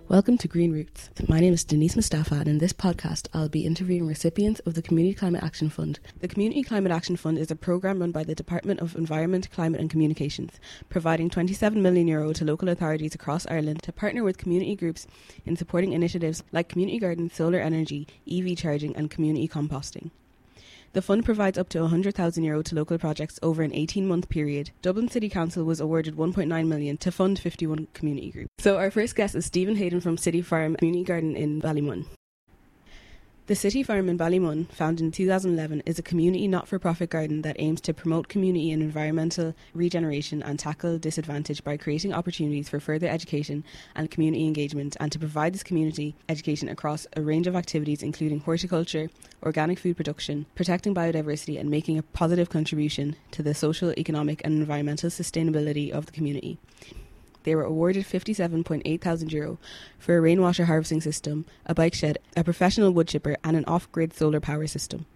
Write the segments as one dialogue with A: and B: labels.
A: Welcome to Green Roots. My name is Denise Mustafa, and in this podcast I'll be interviewing recipients of the Community Climate Action Fund. The Community Climate Action Fund is a programme run by the Department of Environment, Climate and Communications, providing €27 million to local authorities across Ireland to partner with community groups in supporting initiatives like community gardens, solar energy, EV charging and community composting. The fund provides up to €100,000 to local projects over an 18-month period. Dublin City Council was awarded €1.9 million to fund 51 community groups. So our first guest is Stephen Hayden from City Farm Community Garden in Ballymun. The City Farm in Ballymun, founded in 2011, is a community not-for-profit garden that aims to promote community and environmental regeneration and tackle disadvantage by creating opportunities for further education and community engagement, and to provide this community education across a range of activities including horticulture, organic food production, protecting biodiversity and making a positive contribution to the social, economic and environmental sustainability of the community. They were awarded €57.8 thousand for a rainwater harvesting system, a bike shed, a professional wood chipper and an off-grid solar power system.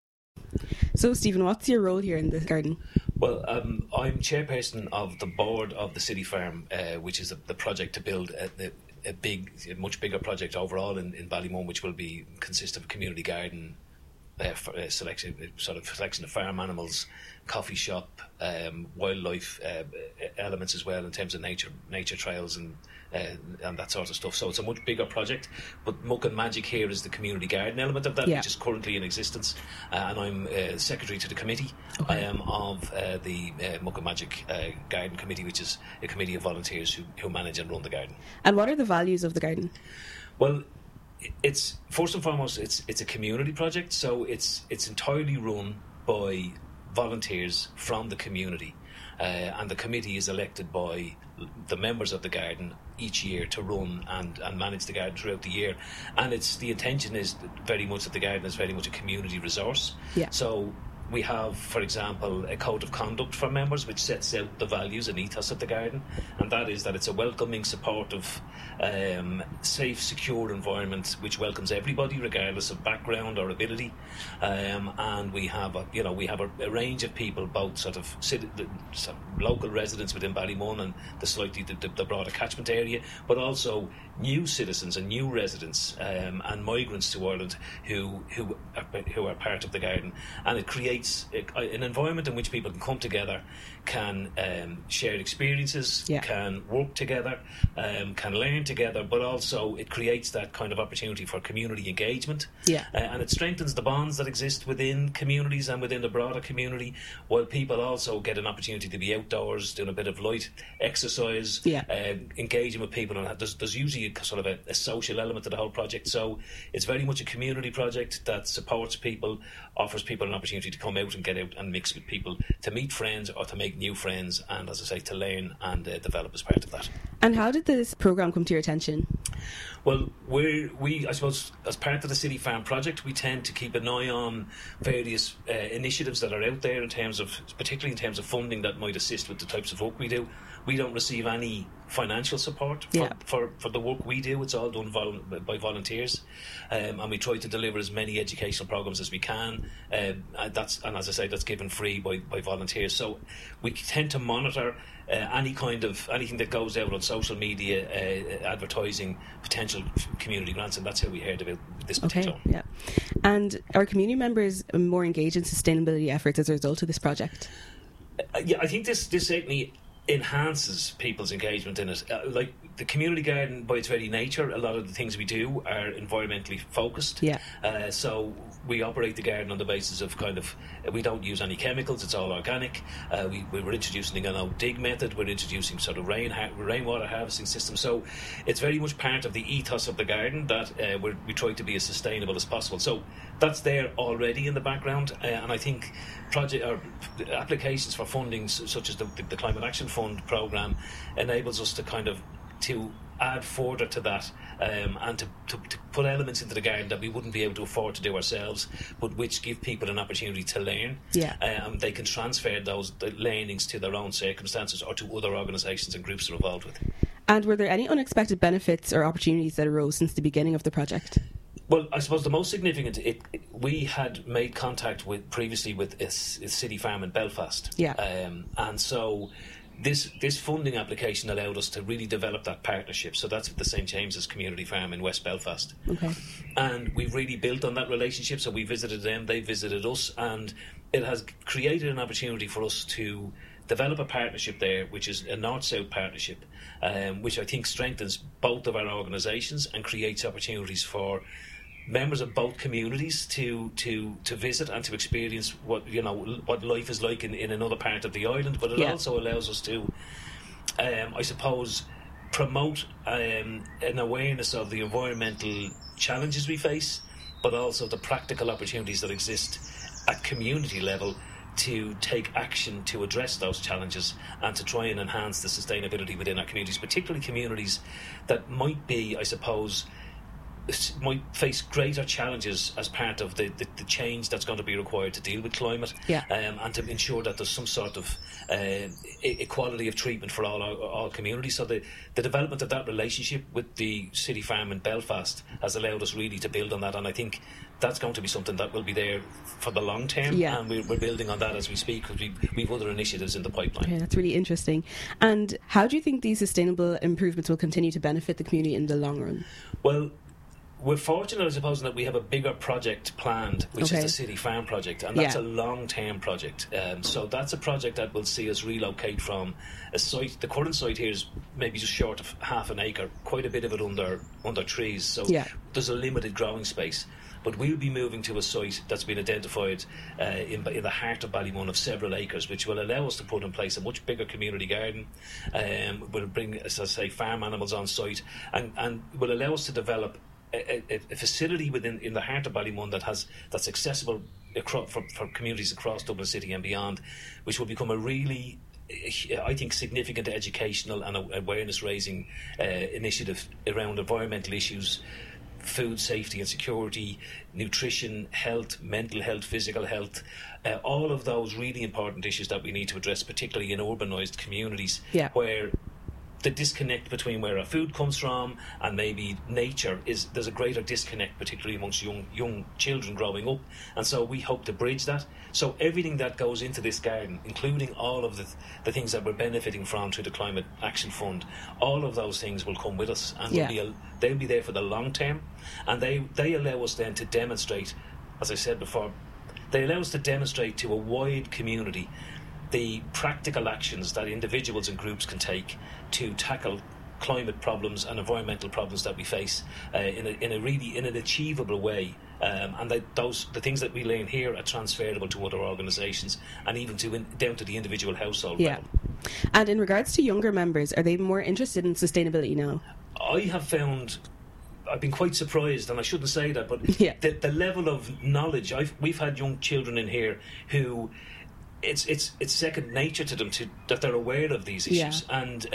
A: So Stephen, what's your role here in the garden?
B: Well, I'm chairperson of the board of the City Farm, which is the project to build a much bigger project overall in Ballymun, which will consist of a community garden, selection of farm animals, coffee shop, wildlife elements as well in terms of nature trails and that sort of stuff. So it's a much bigger project. But Muck and Magic here is the community garden element of that, which is currently in existence. And I'm secretary to the committee of the Muck and Magic Garden Committee, which is a committee of volunteers who manage and run the garden. And
A: what are the values of the garden?
B: Well, it's first and foremost it's a community project, so it's entirely run by volunteers from the community, and the committee is elected by the members of the garden each year to run and manage the garden throughout the year. And the intention is very much that the garden is very much a community resource. So we have, for example, a code of conduct for members which sets out the values and ethos of the garden, and that is that it's a welcoming, supportive, safe, secure environment which welcomes everybody regardless of background or ability. And we have a range of people, both sort of local residents within Ballymun and the broader catchment area, but also new citizens and new residents and migrants to Ireland who are part of the garden. And it creates an environment in which people can come together, can share experiences, can work together, can learn together, but also it creates that kind of opportunity for community engagement. And it strengthens the bonds that exist within communities and within the broader community, while people also get an opportunity to be outdoors, doing a bit of light exercise, engaging with people. And there's usually a social element to the whole project. So it's very much a community project that supports people, offers people an opportunity to come out and get out and mix with people, to meet friends or to make new friends, and as I say, to learn and develop as part of that.
A: And how did this programme come to your attention?
B: Well, I suppose, as part of the City Farm project, we tend to keep an eye on various initiatives that are out there particularly in terms of funding that might assist with the types of work we do. We don't receive any financial support for the work we do. It's all done by volunteers, and we try to deliver as many educational programmes as we can. And as I say, that's given free by volunteers. So we tend to monitor anything that goes out on social media, advertising potential community grants, and that's how we heard about this particular.
A: And are community members more engaged in sustainability efforts as a result of this project?
B: I think this certainly enhances people's engagement in it. Like the community garden, by its very nature, a lot of the things we do are environmentally focused. So we operate the garden on the basis of we don't use any chemicals, it's all organic. We were introducing a no-dig method, we're introducing sort of rainwater harvesting system. So it's very much part of the ethos of the garden that we try to be as sustainable as possible. So that's there already in the background, and I think applications for funding such as the Climate Action Fund programme enables us to add further to that, and to put elements into the garden that we wouldn't be able to afford to do ourselves, but which give people an opportunity to learn. They can transfer those learnings to their own circumstances or to other organisations and groups they're involved with.
A: And were there any unexpected benefits or opportunities that arose since the beginning of the project?
B: Well, I suppose the most significant, we had made contact previously with a City Farm in Belfast. And so this funding application allowed us to really develop that partnership. So that's with the St James's Community Farm in West Belfast.
A: Okay.
B: And we've really built on that relationship. So we visited them, they visited us, and it has created an opportunity for us to develop a partnership there, which is a North-South partnership, which I think strengthens both of our organisations and creates opportunities for members of both communities to visit and to experience what life is like in another part of the island. But it also allows us to, I suppose, promote an awareness of the environmental challenges we face, but also the practical opportunities that exist at community level to take action to address those challenges and to try and enhance the sustainability within our communities, particularly communities that might be, I suppose, might face greater challenges as part of the change that's going to be required to deal with climate, and to ensure that there's some sort of equality of treatment for all communities. So the development of that relationship with the City Farm in Belfast has allowed us really to build on that, and I think that's going to be something that will be there for the long term, and we're building on that as we speak, because we've other initiatives in the pipeline.
A: Okay, that's really interesting. And how do you think these sustainable improvements will continue to benefit the community in the long run?
B: Well, we're fortunate, I suppose, that we have a bigger project planned, which is the City Farm project, and that's a long-term project. So that's a project that will see us relocate from a site. The current site here is maybe just short of half an acre, quite a bit of it under trees. So there's a limited growing space. But we'll be moving to a site that's been identified in the heart of Ballymun of several acres, which will allow us to put in place a much bigger community garden. We'll bring, as I say, farm animals on site, and will allow us to develop a facility in the heart of Ballymun that's accessible for communities across Dublin City and beyond, which will become a really, I think, significant educational and awareness-raising initiative around environmental issues, food safety and security, nutrition, health, mental health, physical health, all of those really important issues that we need to address, particularly in urbanised communities, where the disconnect between where our food comes from and maybe nature there's a greater disconnect, particularly amongst young children growing up, and so we hope to bridge that. So everything that goes into this garden, including all of the things that we're benefiting from through the Climate Action Fund, all of those things will come with us, and they'll be there for the long term, and they allow us then to demonstrate, as I said before, they allow us to demonstrate to a wide community the practical actions that individuals and groups can take to tackle climate problems and environmental problems that we face in an achievable way, and the things that we learn here are transferable to other organisations and even down to the individual household level.
A: And in regards to younger members, are they more interested in sustainability now?
B: I have found, I've been quite surprised, and I shouldn't say that, but the level of knowledge. We've had young children in here who it's second nature to them that they're aware of these issues, and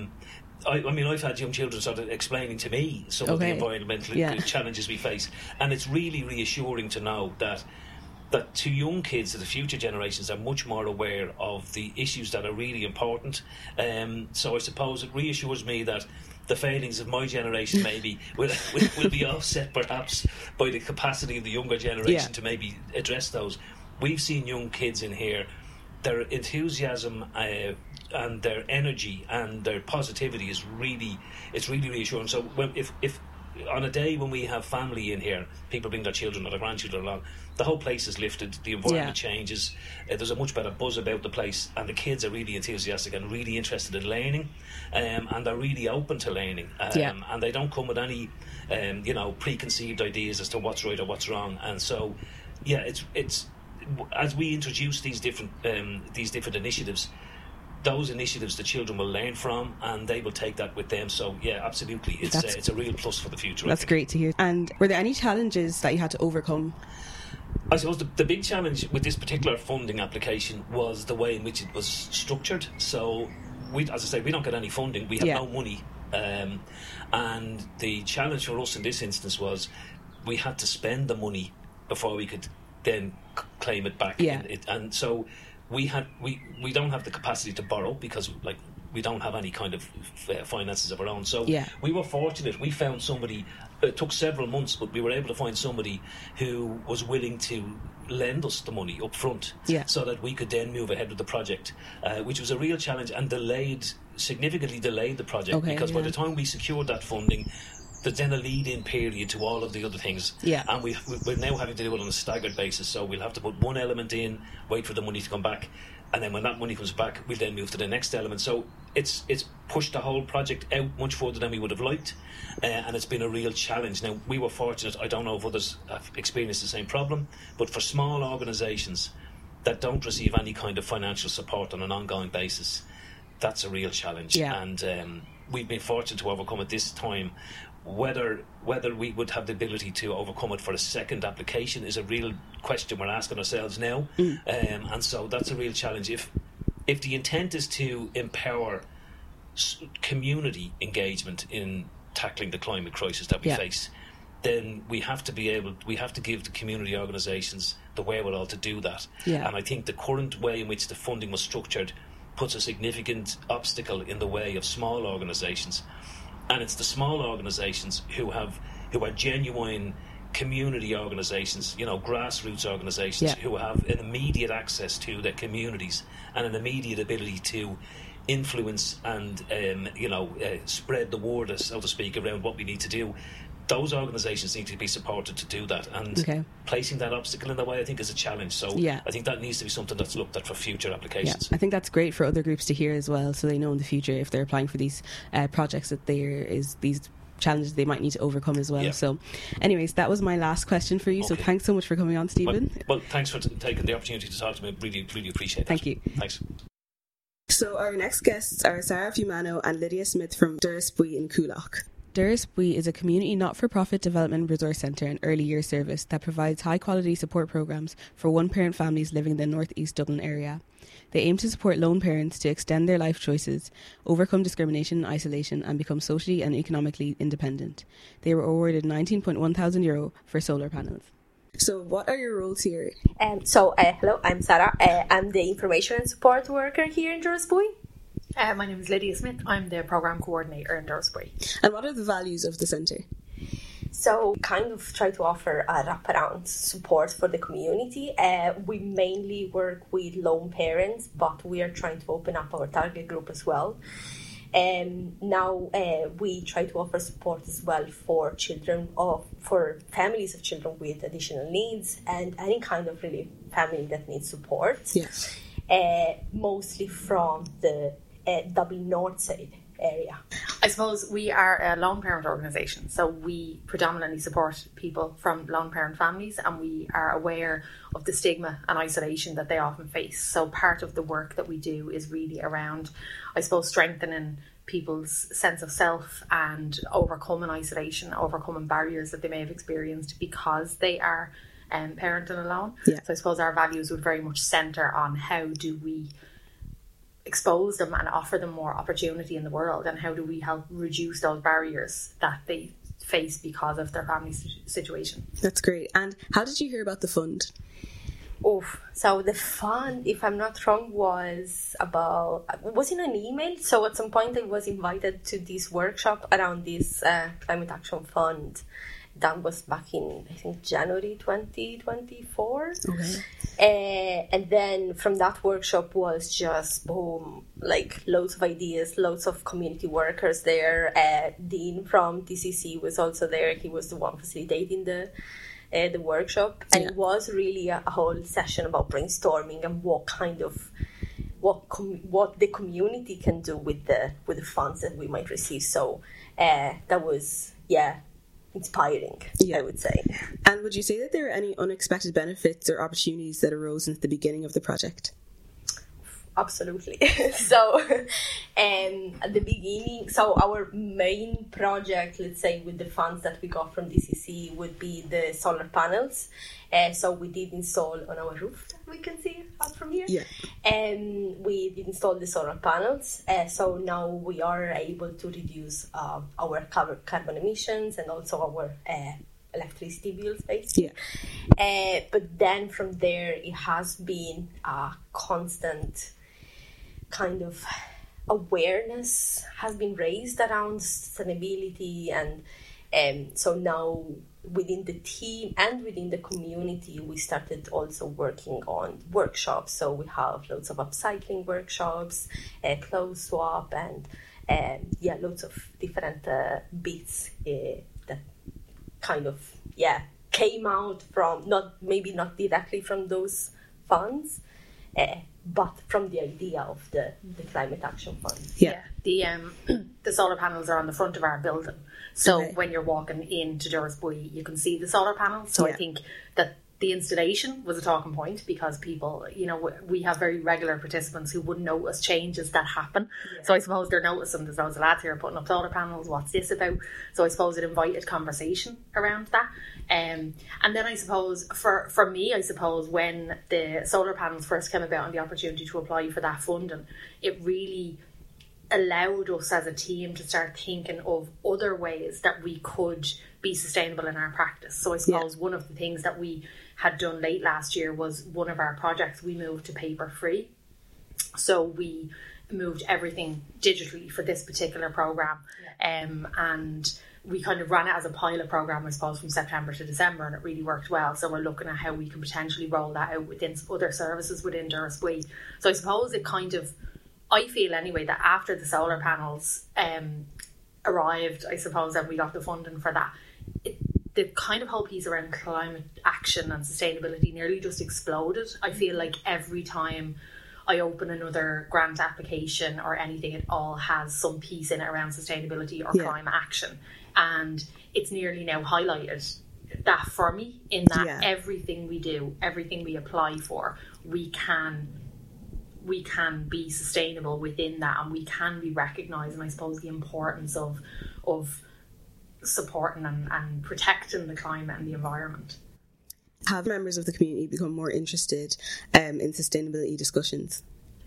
B: I mean, I've had young children sort of explaining to me some of the environmental challenges we face, and it's really reassuring to know that to young kids, the future generations, are much more aware of the issues that are really important. So I suppose it reassures me that the failings of my generation maybe will be offset perhaps by the capacity of the younger generation to maybe address those. We've seen young kids in here, their enthusiasm and their energy and their positivity is really reassuring. So if on a day when we have family in here, people bring their children or their grandchildren along, the whole place is lifted, the environment changes, there's a much better buzz about the place, and the kids are really enthusiastic and really interested in learning, and they're really open to learning, and they don't come with any preconceived ideas as to what's right or what's wrong. And so it's as we introduce these different initiatives, those initiatives the children will learn from, and they will take that with them. So absolutely, it's a real plus for the future.
A: That's great to hear. And were there any challenges that you had to overcome?
B: I suppose the big challenge with this particular funding application was the way in which it was structured. So as I say, we don't get any funding, we have no money, and the challenge for us in this instance was we had to spend the money before we could then claim it back. And so we don't have the capacity to borrow, because we don't have any kind of finances of our own. So we were fortunate. We found somebody. It took several months, but we were able to find somebody who was willing to lend us the money up front, so that we could then move ahead with the project, which was a real challenge and significantly delayed the project, because by the time we secured that funding, there's then a lead-in period to all of the other things, and we're now having to do it on a staggered basis. So we'll have to put one element in, wait for the money to come back, and then when that money comes back, we'll then move to the next element. So it's pushed the whole project out much further than we would have liked, and it's been a real challenge. Now, we were fortunate. I don't know if others have experienced the same problem, but for small organisations that don't receive any kind of financial support on an ongoing basis, that's a real challenge. And we've been fortunate to overcome it this time. Whether we would have the ability to overcome it for a second application is a real question we're asking ourselves now, and so that's a real challenge. If the intent is to empower community engagement in tackling the climate crisis that we face, then we have to give the community organisations the wherewithal to do that. And I think the current way in which the funding was structured puts a significant obstacle in the way of small organisations. And it's the small organisations who are genuine community organisations, grassroots organisations, who have an immediate access to their communities and an immediate ability to influence and spread the word, so to speak, around what we need to do. Those organisations need to be supported to do that, and placing that obstacle in the way, I think, is a challenge. So I think that needs to be something that's looked at for future applications.
A: I think that's great for other groups to hear as well, so they know in the future, if they're applying for these projects, that there is these challenges they might need to overcome as well. So anyways, that was my last question for you. So thanks so much for coming on, Stephen.
B: Well, thanks for taking the opportunity to talk to me. Really, really appreciate it.
A: Thank you.
B: Thanks.
A: So our next guests are Sarah Fumano and Lydia Smith from Doras Buí in Coolock. Doras Buí is a community not-for-profit development resource centre and early years service that provides high-quality support programmes for one-parent families living in the North East Dublin area. They aim to support lone parents to extend their life choices, overcome discrimination and isolation, and become socially and economically independent. They were awarded €19,100 for solar panels. So what are your roles here?
C: Hello, I'm Sarah. I'm the information and support worker here in Doras Buí.
D: My name is Lydia Smith. I'm the Programme Coordinator in Doras Buí.
A: And what are the values of the centre?
C: So kind of try to offer a wraparound support for the community. We mainly work with lone parents, but we are trying to open up our target group as well. Now we try to offer support as well for families of children with additional needs and any kind of really family that needs support.
A: Yes.
C: Mostly from the Dublin North Side area.
D: I suppose we are a lone parent organisation, so we predominantly support people from lone parent families, and we are aware of the stigma and isolation that they often face. So part of the work that we do is really around, I suppose, strengthening people's sense of self and overcoming isolation, overcoming barriers that they may have experienced because they are parenting alone. So I suppose our values would very much centre on how do we expose them and offer them more opportunity in the world, and how do we help reduce those barriers that they face because of their family situation.
A: That's great. And how did you hear about the fund?
C: So the fund, if I'm not wrong, was in an email. So at some point I was invited to this workshop around this Climate Action Fund. That was back in, I think, January 2024. Okay. And then from that workshop was just boom, like loads of ideas, loads of community workers there. Dean from DCC was also there. He was the one facilitating the workshop. And it was really a whole session about brainstorming and what kind of what the community can do with the funds that we might receive. So that was inspiring, I would say.
A: And would you say that there are any unexpected benefits or opportunities that arose at the beginning of the project?
C: Absolutely. So at the beginning, so our main project, let's say, with the funds that we got from DCC would be the solar panels. So we did install on our roof, that we can see out from here. And we did install the solar panels. So now we are able to reduce our carbon emissions and also our electricity bills, basically. But then from there, it has been a constant kind of awareness has been raised around sustainability, and so now within the team and within the community we started also working on workshops. So we have loads of upcycling workshops, clothes swap, and loads of different bits that kind of came out from not directly from those funds, but from the idea of the Climate Action Fund.
D: Yeah. The solar panels are on the front of our building. So when you're walking into Durrasbuy, you can see the solar panels. So I think that the installation was a talking point, because people, we have very regular participants who wouldn't notice changes that happen. Yeah. So I suppose they're noticing there's loads of lads here putting up solar panels. What's this about? So I suppose it invited conversation around that. And then I suppose for me, when the solar panels first came about and the opportunity to apply for that funding, it really allowed us as a team to start thinking of other ways that we could be sustainable in our practice. So I suppose one of the things that we had done late last year was one of our projects, we moved to paper free. So we moved everything digitally for this particular programme. And we kind of ran it as a pilot programme, I suppose, from September to December, and it really worked well. So we're looking at how we can potentially roll that out within other services within Durrasbuy. So I suppose it kind of, I feel anyway, that after the solar panels arrived, I suppose, and we got the funding for that, the kind of whole piece around climate action and sustainability nearly just exploded. I feel like every time I open another grant application or anything, it all has some piece in it around sustainability or climate action. And it's nearly now highlighted that for me, in that everything we do, everything we apply for, we can be sustainable within that, and we can be recognising, I suppose, the importance of supporting and protecting the climate and the environment.
A: Have members of the community become more interested in sustainability discussions?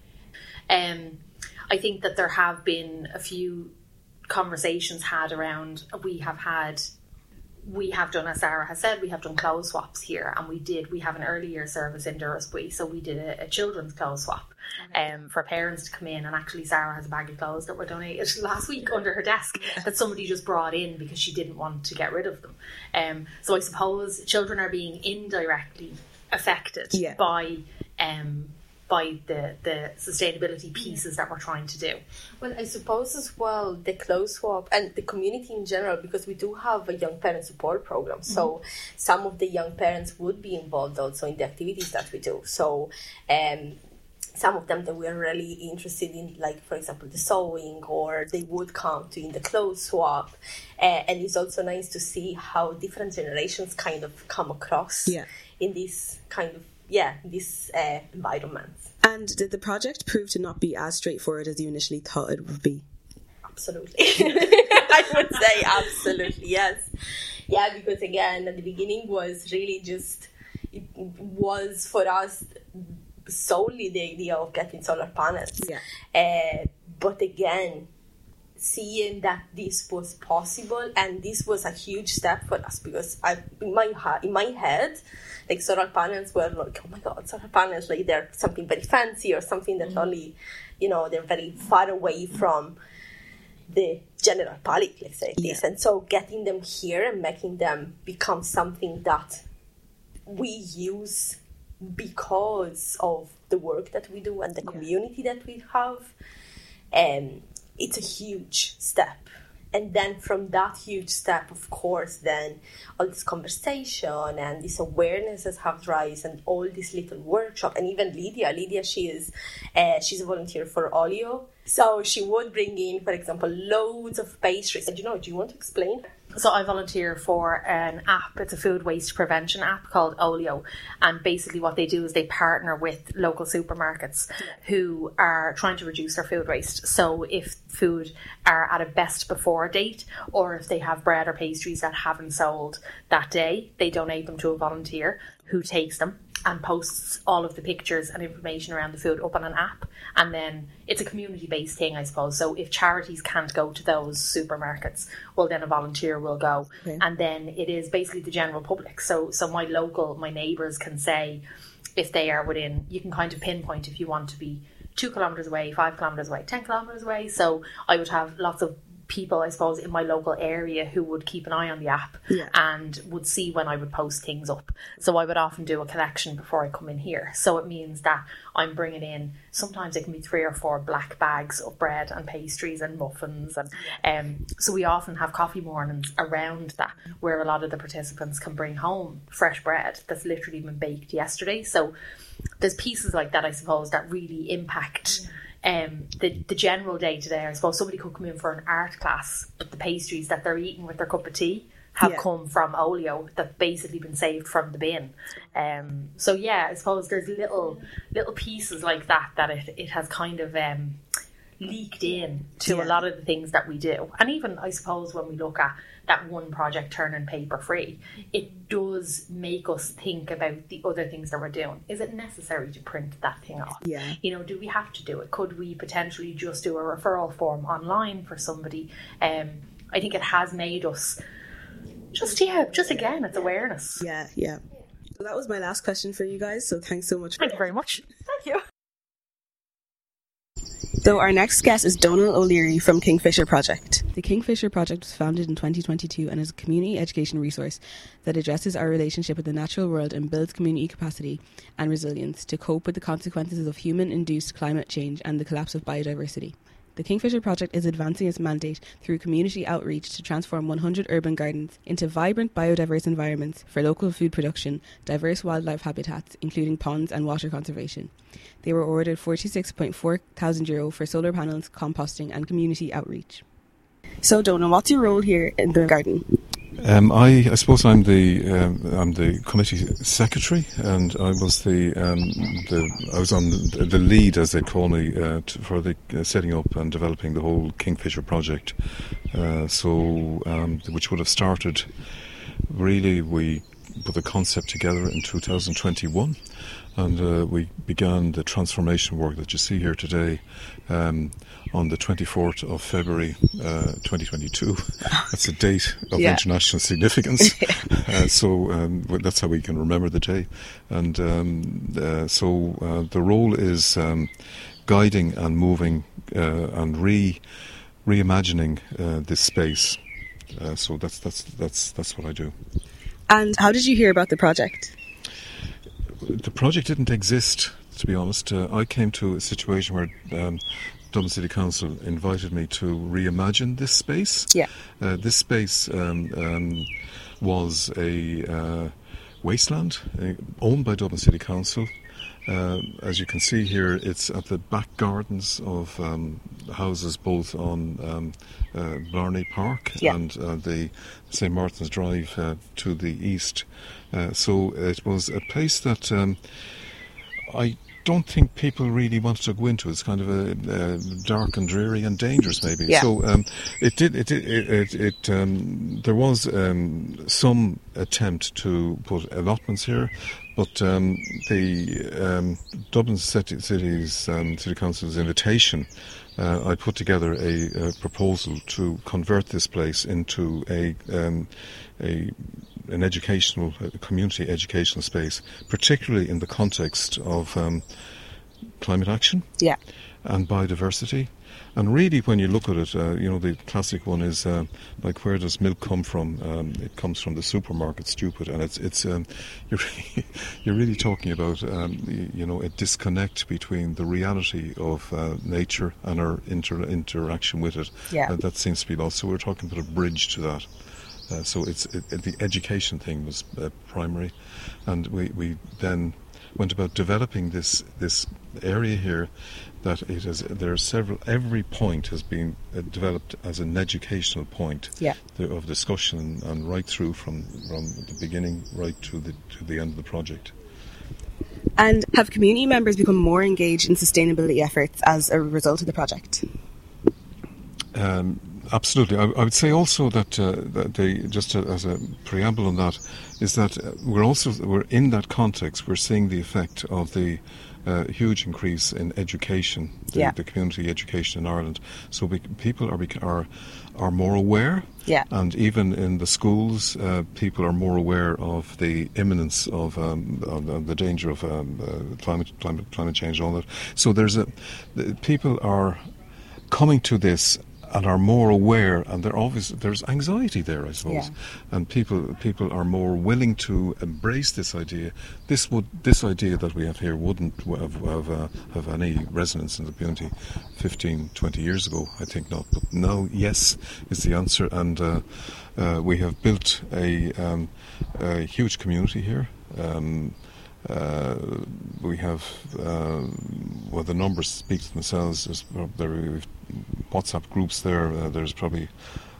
D: I think that there have been a few conversations had around, we have done, as Sarah has said, we have done clothes swaps here, and we have an early year service in Durrasbuy, so we did a children's clothes swap for parents to come in, and actually Sarah has a bag of clothes that were donated last week under her desk that somebody just brought in because she didn't want to get rid of them. So I suppose children are being indirectly affected by the sustainability pieces that we're trying to do.
C: Well, I suppose as well the clothes swap and the community in general, because we do have a young parent support program, so some of the young parents would be involved also in the activities that we do. So some of them that we are really interested in, like for example the sewing, or they would come to in the clothes swap, and it's also nice to see how different generations kind of come across in this kind of this environment.
A: And did the project prove to not be as straightforward as you initially thought it would be?
C: Absolutely. I would say absolutely, yes. Yeah, because again, at the beginning was really just, it was for us solely the idea of getting solar panels. But again, seeing that this was possible, and this was a huge step for us, because in my head, like solar panels were like, oh my god, solar panels, like they're something very fancy or something that only, they're very far away from the general public, let's say this. And so getting them here and making them become something that we use because of the work that we do and the community that we have, it's a huge step. And then from that huge step, of course, then all this conversation and this awarenesses have risen, and all this little workshop. And even Lydia, she's a volunteer for Olio. So she would bring in, for example, loads of pastries. And do you want to explain?
D: So I volunteer for an app. It's a food waste prevention app called Olio. And basically what they do is they partner with local supermarkets who are trying to reduce their food waste. So if food are at a best before date, or if they have bread or pastries that haven't sold that day, they donate them to a volunteer who takes them and posts all of the pictures and information around the food up on an app. And then it's a community-based thing, I suppose. So if charities can't go to those supermarkets, well, then a volunteer will go. And then it is basically the general public. So my neighbours can say, if they are within, you can kind of pinpoint if you want to be 2 kilometres away, 5 kilometres away, 10 kilometres away. So I would have lots of people, I suppose, in my local area who would keep an eye on the app and would see when I would post things up. So I would often do a collection before I come in here. So it means that I'm bringing in, sometimes it can be 3 or 4 black bags of bread and pastries and muffins. And so we often have coffee mornings around that, where a lot of the participants can bring home fresh bread that's literally been baked yesterday. So there's pieces like that, I suppose, that really impact the general day to day. I suppose somebody could come in for an art class, but the pastries that they're eating with their cup of tea have come from oleo that's basically been saved from the bin. So I suppose there's little pieces like that it has kind of leaked in to a lot of the things that we do. And even, I suppose, when we look at that one project, Turning Paper Free, it does make us think about the other things that we're doing. Is it necessary to print that thing off?
A: Yeah.
D: Do we have to do it? Could we potentially just do a referral form online for somebody? I think it has made us just again, it's awareness.
A: Yeah. So that was my last question for you guys, so thanks so much.
D: Thank you very much.
C: Thank you.
A: So our next guest is Donal O'Leary from Kingfisher Project. The Kingfisher Project was founded in 2022 and is a community education resource that addresses our relationship with the natural world and builds community capacity and resilience to cope with the consequences of human-induced climate change and the collapse of biodiversity. The Kingfisher Project is advancing its mandate through community outreach to transform 100 urban gardens into vibrant biodiverse environments for local food production, diverse wildlife habitats, including ponds and water conservation. They were awarded €46.4 thousand for solar panels, composting and community outreach. So Donal, what's your role here in the garden?
E: I suppose I'm the committee secretary, and I was I was on the lead, as they call me, for the setting up and developing the whole Kingfisher project. Which would have started. Really, we put the concept together in 2021, and we began the transformation work that you see here today on the 24th of February 2022. That's a date of international significance. That's how we can remember the day. And the role is guiding and moving and reimagining this space. So that's what I do.
A: And how did you hear about the project?
E: The project didn't exist, to be honest. I came to a situation where Dublin City Council invited me to reimagine this space. Yeah. This space was a wasteland owned by Dublin City Council. As you can see here, it's at the back gardens of houses both on Blarney Park and the St. Martin's Drive to the east. So it was a place that I don't think people really wanted to go into. It's kind of a dark and dreary and dangerous, maybe. Yeah. So there was some attempt to put allotments here, but the Dublin City Council's invitation, I put together a proposal to convert this place into an educational, community educational space, particularly in the context of climate action and biodiversity. And really, when you look at it, the classic one is like, where does milk come from? It comes from the supermarket, stupid. And it's you're really talking about a disconnect between the reality of nature and our interaction with it. Yeah. That seems to be lost. So we're talking about a bridge to that. So the education thing was primary, and we then went about developing this area here. That every point has been developed as an educational point of discussion, and right through from the beginning right to the end of the project.
A: And have community members become more engaged in sustainability efforts as a result of the project?
E: Absolutely. I would say also that just as a preamble on that, is that we're in that context, we're seeing the effect of the huge increase in education, the community education in Ireland. So people are more aware, and even in the schools, people are more aware of the imminence of the danger of climate change and all that. So people are coming to this and are more aware, and there's anxiety there, I suppose, and people are more willing to embrace this idea. This idea that we have here wouldn't have any resonance in the community 15, 20 years ago. I think not, but now, yes, is the answer, and we have built a huge community here. We have, the numbers speak to themselves. There's WhatsApp groups there. There's probably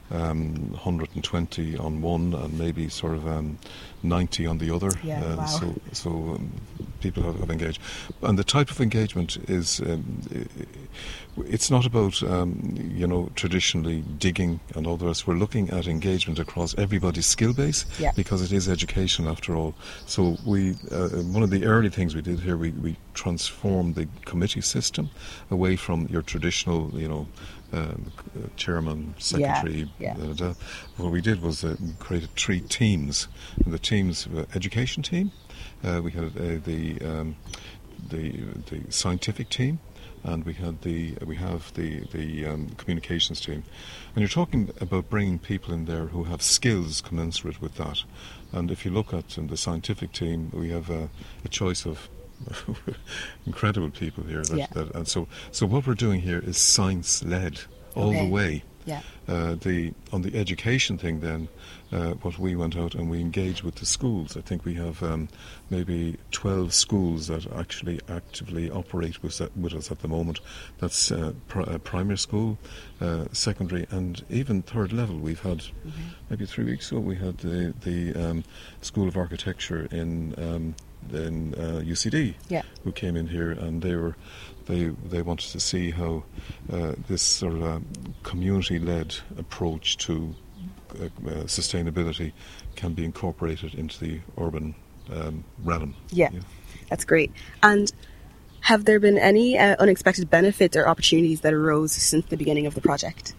E: 120 on one, and maybe sort of 90 on the other. So people have engaged, and the type of engagement is. It's not about traditionally digging and all the rest. We're looking at engagement across everybody's skill base, because it is education after all. So we one of the early things we did here, we transformed the committee system away from your traditional, chairman, secretary. What we did was created 3 teams. And the teams, education team, we had the scientific team, and we have the communications team. And you're talking about bringing people in there who have skills commensurate with that. And if you look at the scientific team, we have a choice of incredible people here. And so what we're doing here is science-led all the way. On the education thing then, what we went out and we engaged with the schools. I think we have maybe 12 schools that actually actively operate with us at the moment. That's primary school, secondary, and even third level. We've had maybe 3 weeks ago we had the School of Architecture in UCD, who came in here, and they wanted to see how this sort of community-led approach to sustainability can be incorporated into the urban realm.
A: That's great. And have there been any unexpected benefits or opportunities that arose since the beginning of the project?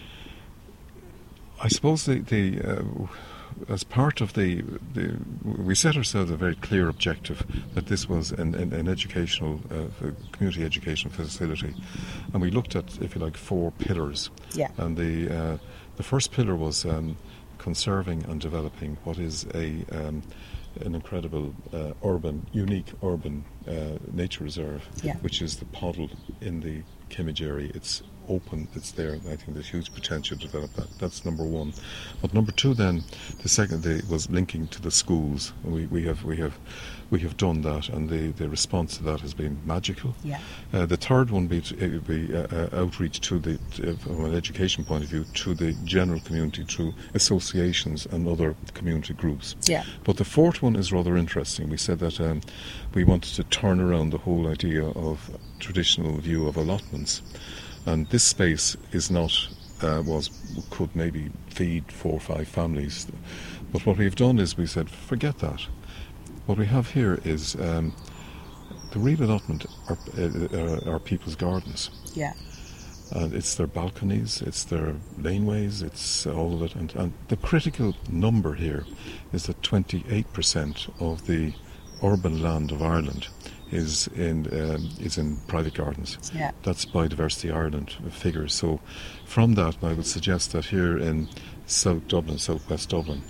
E: I suppose as part of we set ourselves a very clear objective that this was an educational, community education facility, and we looked at, if you like, 4 pillars. And the first pillar was conserving and developing what is an incredible unique urban nature reserve, which is the Poddle in the Kimage. It's open, it's there, and I think there's huge potential to develop that. That's number 1. But number 2 then, the second was linking to the schools. We have done that, and the response to that has been magical. The third one be outreach from an education point of view to the general community through associations and other community groups. But the fourth one is rather interesting. We said that we wanted to turn around the whole idea of traditional view of allotments. And this space is not, could maybe feed 4 or 5 families. But what we've done is we said, forget that. What we have here is the real allotment are people's gardens. And it's their balconies, it's their laneways, it's all of it. And the critical number here is that 28% of the urban land of Ireland is in private gardens. That's Biodiversity Ireland figures. So from that, I would suggest that here in South Dublin, Southwest Dublin,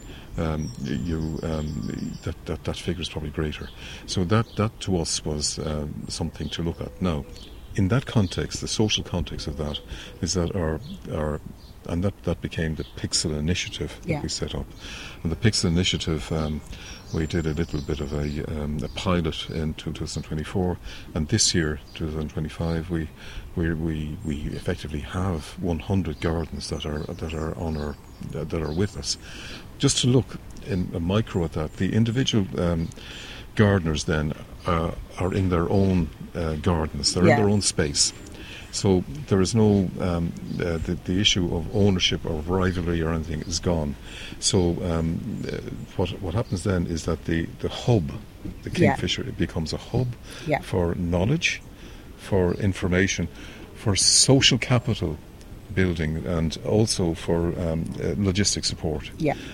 E: that figure is probably greater. So that to us was something to look at. Now, in that context, the social context of that is that and that became the Pixel Initiative that we set up. And the Pixel Initiative, we did a little bit of a pilot in 2024, and this year, 2025, we effectively have 100 gardens that are with us. Just to look in a micro at that, the individual gardeners then are in their own gardens. They're in their own space. So there is no the issue of ownership or rivalry or anything is gone. So what happens then is that the hub The Kingfisher, it becomes a hub for knowledge, for information, for social capital building, and also for logistic support.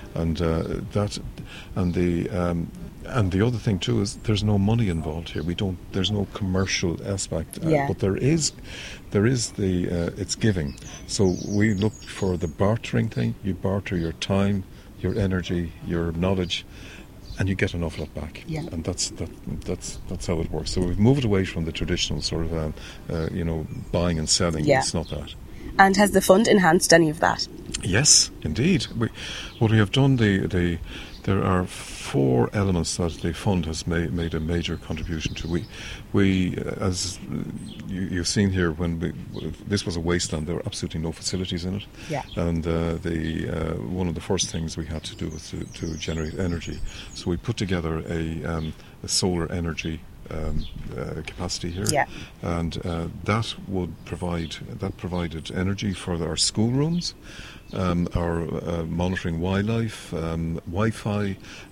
E: And the other thing too is there's no money involved here. There's no commercial aspect, but there is it's giving. So we look for the bartering thing. You barter your time, your energy, your knowledge, and you get an awful lot back. And that's how it works. So we've moved away from the traditional sort of buying and selling. It's not that.
A: And has the fund enhanced any of that?
E: Yes, indeed. What we have done, there are 4 elements that the fund has made a major contribution to. We as you've seen here, this was a wasteland. There were absolutely no facilities in it. And one of the first things we had to do was to generate energy. So we put together a solar energy capacity here, and that provided energy for our schoolrooms, our monitoring wildlife, Wi-Fi,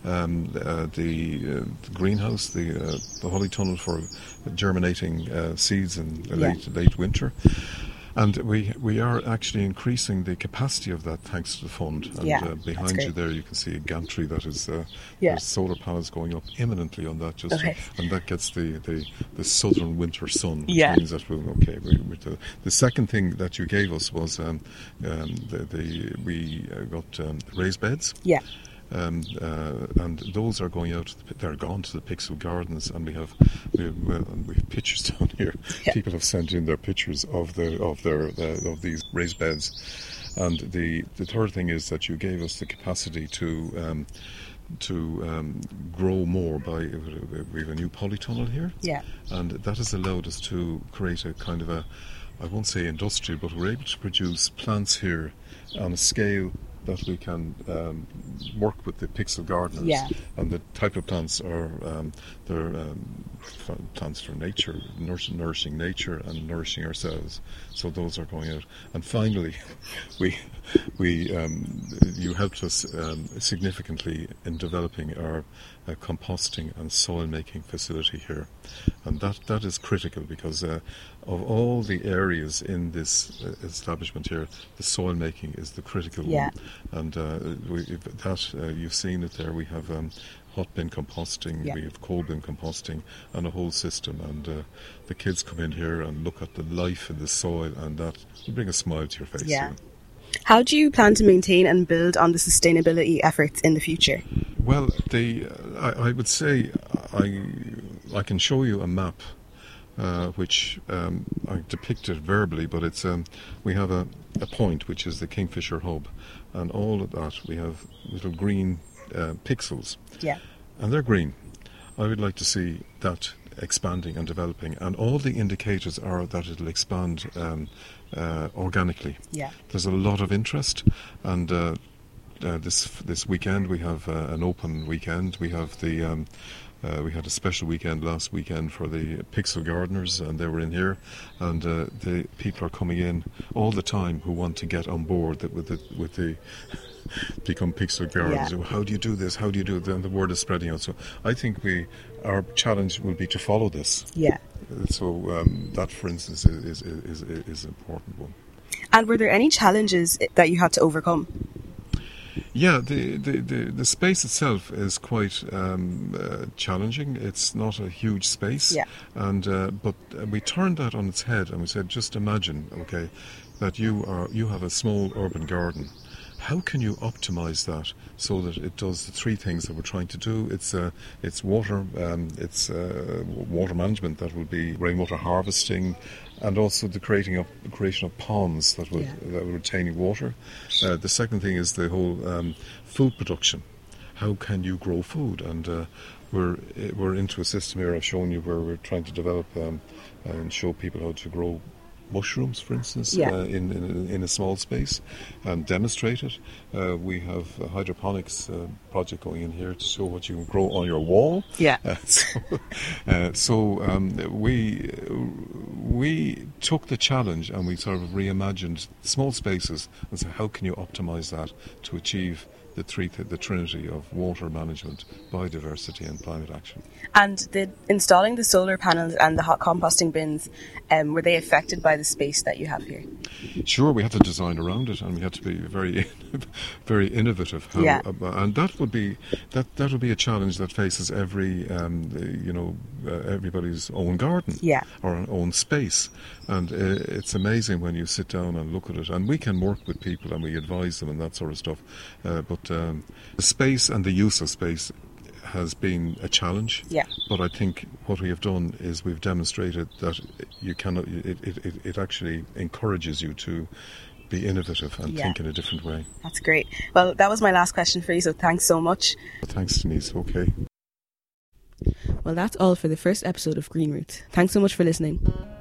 E: the greenhouse, the polytunnel for germinating seeds in late winter. And we are actually increasing the capacity of that thanks to the fund. And behind you there, you can see a gantry that is there's solar panels going up imminently on that. And that gets the southern winter sun, which means that the second thing that you gave us was we got raised beds. And those are going out. They're gone to the Pixel Gardens, and we have pictures down here. People have sent in their pictures of these raised beds. And the third thing is that you gave us the capacity to grow more we have a new polytunnel here, and that has allowed us to create a kind of I won't say industrial, but we're able to produce plants here on a scale that we can work with the Pixel gardeners, and the type of plants are they're plants for nature, nourishing nature and nourishing ourselves. So those are going out. And finally, you helped us significantly in developing our composting and soil making facility here, and that is critical because of all the areas in this establishment here, the soil making is the critical one. And you've seen it there. We have hot bin composting, we have cold bin composting, and a whole system. And the kids come in here and look at the life in the soil, and that will bring a smile to your face.
A: How do you plan to maintain and build on the sustainability efforts in the future?
E: Well, I would say I can show you a map which I depicted verbally, but it's we have a point which is the Kingfisher Hub, and all of that we have little green pixels, and they're green. I would like to see that expanding and developing, and all the indicators are that it'll expand organically. There's a lot of interest, and this weekend we have an open weekend. We have we had a special weekend last weekend for the Pixel gardeners, and they were in here, and the people are coming in all the time who want to get on board with the become Pixel gardeners. How do you do this? How do you do it? And the word is spreading out. So I think our challenge will be to follow this. So that, for instance, is an important one.
A: And were there any challenges that you had to overcome?
E: Yeah, the space itself is quite challenging. It's not a huge space, and but we turned that on its head, and we said, just imagine, that you have a small urban garden. How can you optimize that so that it does the three things that we're trying to do? It's water, water management, that will be rainwater harvesting, and also the creation of ponds that will retain water. The second thing is the whole food production. How can you grow food? And we're into a system here I've shown you where we're trying to develop and show people how to grow mushrooms, for instance, in a small space, and demonstrate it. We have a hydroponics project going in here to show what you can grow on your wall. We took the challenge and we sort of reimagined small spaces and said, how can you optimize that to achieve the trinity of water management, biodiversity and climate action.
A: And installing the solar panels and the hot composting bins, were they affected by the space that you have here?
E: Sure, we had to design around it, and we had to be very, very innovative. And that would be a challenge that faces everybody's own garden or own space. And it's amazing when you sit down and look at it. And we can work with people and we advise them and that sort of stuff. But the space and the use of space has been a challenge. But I think what we have done is we've demonstrated that you cannot. It actually encourages you to be innovative and think in a different way.
A: That's great. Well, that was my last question for you, so thanks so much.
E: Thanks, Denise. Okay.
A: Well, that's all for the first episode of Green Roots. Thanks so much for listening.